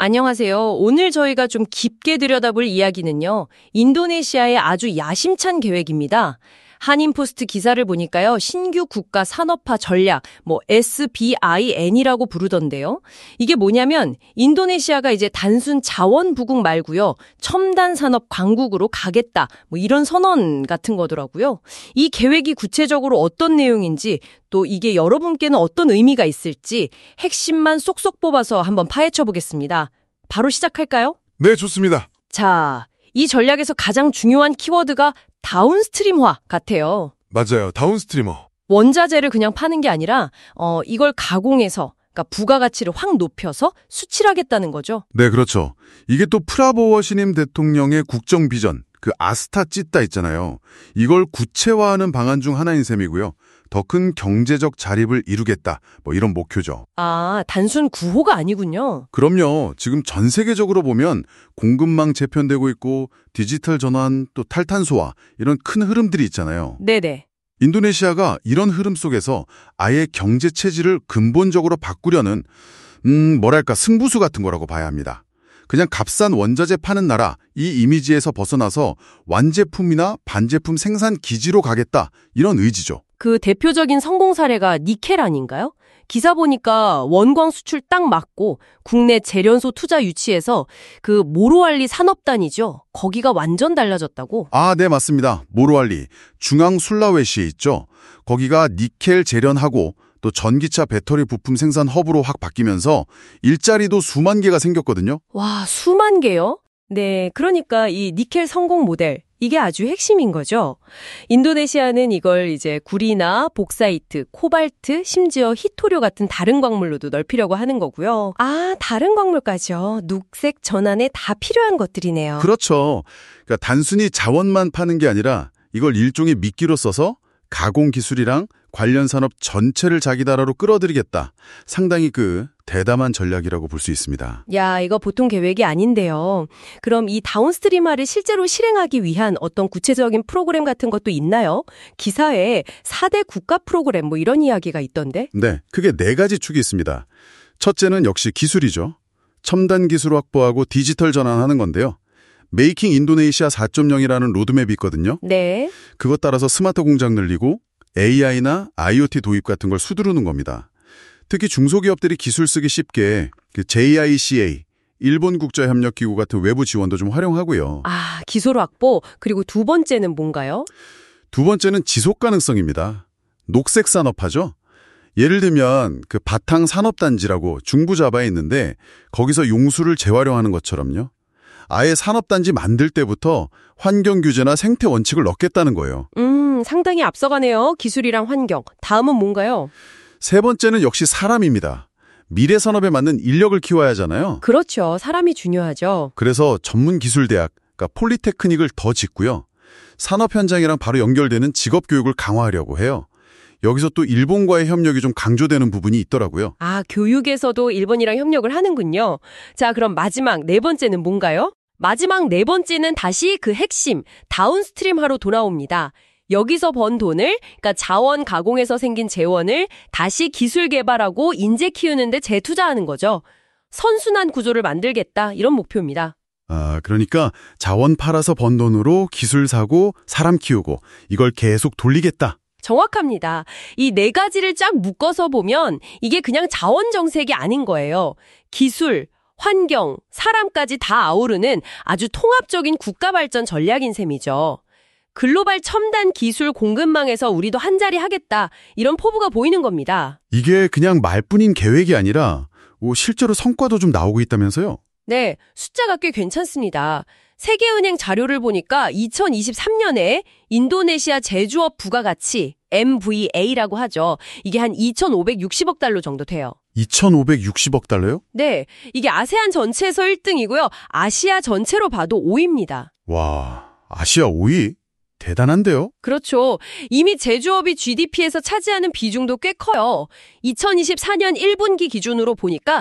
안녕하세요. 오늘 저희가 좀 깊게 들여다볼 이야기는요. 인도네시아의 아주 야심찬 계획입니다. 한인포스트 기사를 보니까요. 신규 국가 산업화 전략, SBIN이라고 부르던데요. 이게 뭐냐면 인도네시아가 이제 단순 자원 부국 말고요. 첨단 산업 강국으로 가겠다. 이런 선언 같은 거더라고요. 이 계획이 구체적으로 어떤 내용인지 또 이게 여러분께는 어떤 의미가 있을지 핵심만 쏙쏙 뽑아서 한번 파헤쳐 보겠습니다. 바로 시작할까요? 네, 좋습니다. 자, 이 전략에서 가장 중요한 키워드가 다운스트림화 같아요. 맞아요. 다운스트리머. 원자재를 그냥 파는 게 아니라 이걸 가공해서 그러니까 부가가치를 확 높여서 수출하겠다는 거죠. 네, 그렇죠. 이게 또 프라보워 신임 대통령의 국정 비전, 그 아스타 찢다 있잖아요. 이걸 구체화하는 방안 중 하나인 셈이고요. 더 큰 경제적 자립을 이루겠다. 이런 목표죠. 아, 단순 구호가 아니군요. 그럼요. 지금 전 세계적으로 보면 공급망 재편되고 있고 디지털 전환, 또 탈탄소화 이런 큰 흐름들이 있잖아요. 네네. 인도네시아가 이런 흐름 속에서 아예 경제 체질을 근본적으로 바꾸려는 승부수 같은 거라고 봐야 합니다. 그냥 값싼 원자재 파는 나라 이 이미지에서 벗어나서 완제품이나 반제품 생산 기지로 가겠다 이런 의지죠. 그 대표적인 성공 사례가 니켈 아닌가요? 기사 보니까 원광 수출 딱 맞고 국내 재련소 투자 유치해서 그 모로알리 산업단이죠. 거기가 완전 달라졌다고. 아, 네, 맞습니다. 모로알리 중앙 술라웨시에 있죠. 거기가 니켈 재련하고 또 전기차 배터리 부품 생산 허브로 확 바뀌면서 일자리도 수만 개가 생겼거든요. 와, 수만 개요? 네, 그러니까 이 니켈 성공 모델 이게 아주 핵심인 거죠. 인도네시아는 이걸 이제 구리나 복사이트, 코발트, 심지어 히토류 같은 다른 광물로도 넓히려고 하는 거고요. 아, 다른 광물까지요. 녹색 전환에 다 필요한 것들이네요. 그렇죠. 그러니까 단순히 자원만 파는 게 아니라 이걸 일종의 미끼로 써서 가공 기술이랑 관련 산업 전체를 자기 나라로 끌어들이겠다. 상당히 대담한 전략이라고 볼 수 있습니다. 야, 이거 보통 계획이 아닌데요. 그럼 이 다운스트림화를 실제로 실행하기 위한 어떤 구체적인 프로그램 같은 것도 있나요? 기사에 4대 국가 프로그램 이런 이야기가 있던데? 네, 크게 4가지 축이 있습니다. 첫째는 역시 기술이죠. 첨단 기술 확보하고 디지털 전환하는 건데요. 메이킹 인도네시아 4.0이라는 로드맵이 있거든요. 네. 그것 따라서 스마트 공장 늘리고 AI나 IoT 도입 같은 걸 수두르는 겁니다. 특히 중소기업들이 기술 쓰기 쉽게 JICA, 일본 국제협력기구 같은 외부 지원도 좀 활용하고요. 아, 기술 확보. 그리고 두 번째는 뭔가요? 두 번째는 지속 가능성입니다. 녹색 산업화죠. 예를 들면 바탕 산업단지라고 중부자바에 있는데 거기서 용수를 재활용하는 것처럼요. 아예 산업단지 만들 때부터 환경 규제나 생태 원칙을 넣겠다는 거예요. 상당히 앞서가네요. 기술이랑 환경. 다음은 뭔가요? 세 번째는 역시 사람입니다. 미래 산업에 맞는 인력을 키워야 하잖아요. 그렇죠. 사람이 중요하죠. 그래서 전문 기술대학, 그러니까 폴리테크닉을 더 짓고요. 산업 현장이랑 바로 연결되는 직업 교육을 강화하려고 해요. 여기서 또 일본과의 협력이 좀 강조되는 부분이 있더라고요. 아, 교육에서도 일본이랑 협력을 하는군요. 자, 그럼 마지막 4번째는 뭔가요? 마지막 4번째는 다시 그 핵심, 다운스트림화로 돌아옵니다. 여기서 번 돈을, 그러니까 자원 가공에서 생긴 재원을 다시 기술 개발하고 인재 키우는데 재투자하는 거죠. 선순환 구조를 만들겠다, 이런 목표입니다. 아, 그러니까 자원 팔아서 번 돈으로 기술 사고 사람 키우고 이걸 계속 돌리겠다. 정확합니다. 이 4가지를 쫙 묶어서 보면 이게 그냥 자원 정책이 아닌 거예요. 기술, 환경, 사람까지 다 아우르는 아주 통합적인 국가 발전 전략인 셈이죠. 글로벌 첨단 기술 공급망에서 우리도 한자리 하겠다. 이런 포부가 보이는 겁니다. 이게 그냥 말뿐인 계획이 아니라 실제로 성과도 좀 나오고 있다면서요? 네, 숫자가 꽤 괜찮습니다. 세계은행 자료를 보니까 2023년에 인도네시아 제조업 부가가치 MVA라고 하죠. 이게 한 2,560억 달러 정도 돼요. 2,560억 달러요? 네, 이게 아세안 전체에서 1등이고요. 아시아 전체로 봐도 5위입니다. 와, 아시아 5위? 대단한데요? 그렇죠. 이미 제조업이 GDP에서 차지하는 비중도 꽤 커요. 2024년 1분기 기준으로 보니까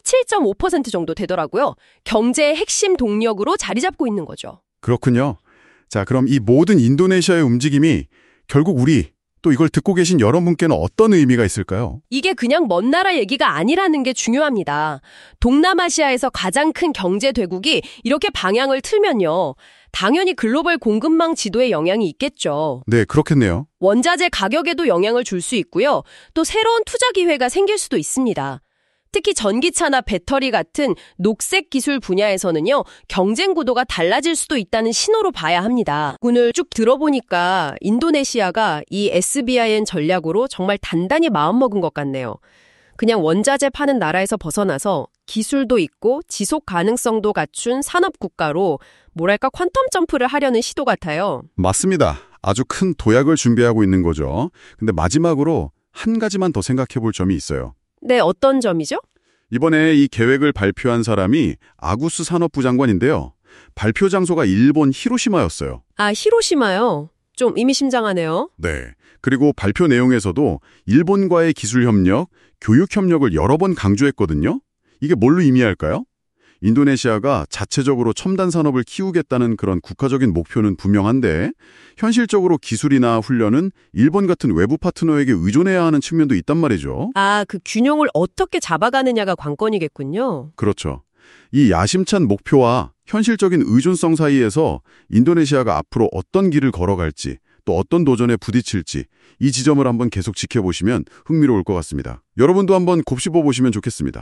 17.5% 정도 되더라고요. 경제의 핵심 동력으로 자리 잡고 있는 거죠. 그렇군요. 자, 그럼 이 모든 인도네시아의 움직임이 결국 우리 또 이걸 듣고 계신 여러분께는 어떤 의미가 있을까요? 이게 그냥 먼 나라 얘기가 아니라는 게 중요합니다. 동남아시아에서 가장 큰 경제 대국이 이렇게 방향을 틀면요. 당연히 글로벌 공급망 지도에 영향이 있겠죠. 네, 그렇겠네요. 원자재 가격에도 영향을 줄 수 있고요. 또 새로운 투자 기회가 생길 수도 있습니다. 특히 전기차나 배터리 같은 녹색 기술 분야에서는요, 경쟁 구도가 달라질 수도 있다는 신호로 봐야 합니다. 오늘 쭉 들어보니까 인도네시아가 이 SBIN 전략으로 정말 단단히 마음먹은 것 같네요. 그냥 원자재 파는 나라에서 벗어나서 기술도 있고 지속 가능성도 갖춘 산업 국가로 뭐랄까 퀀텀 점프를 하려는 시도 같아요. 맞습니다. 아주 큰 도약을 준비하고 있는 거죠. 근데 마지막으로 한 가지만 더 생각해 볼 점이 있어요. 네, 어떤 점이죠? 이번에 이 계획을 발표한 사람이 아구스 산업부 장관인데요. 발표 장소가 일본 히로시마였어요. 아, 히로시마요. 좀 의미심장하네요. 네. 그리고 발표 내용에서도 일본과의 기술 협력, 교육 협력을 여러 번 강조했거든요. 이게 뭘로 의미할까요? 인도네시아가 자체적으로 첨단 산업을 키우겠다는 그런 국가적인 목표는 분명한데 현실적으로 기술이나 훈련은 일본 같은 외부 파트너에게 의존해야 하는 측면도 있단 말이죠. 아, 그 균형을 어떻게 잡아가느냐가 관건이겠군요. 그렇죠. 이 야심찬 목표와 현실적인 의존성 사이에서 인도네시아가 앞으로 어떤 길을 걸어갈지 또 어떤 도전에 부딪힐지 이 지점을 한번 계속 지켜보시면 흥미로울 것 같습니다. 여러분도 한번 곱씹어 보시면 좋겠습니다.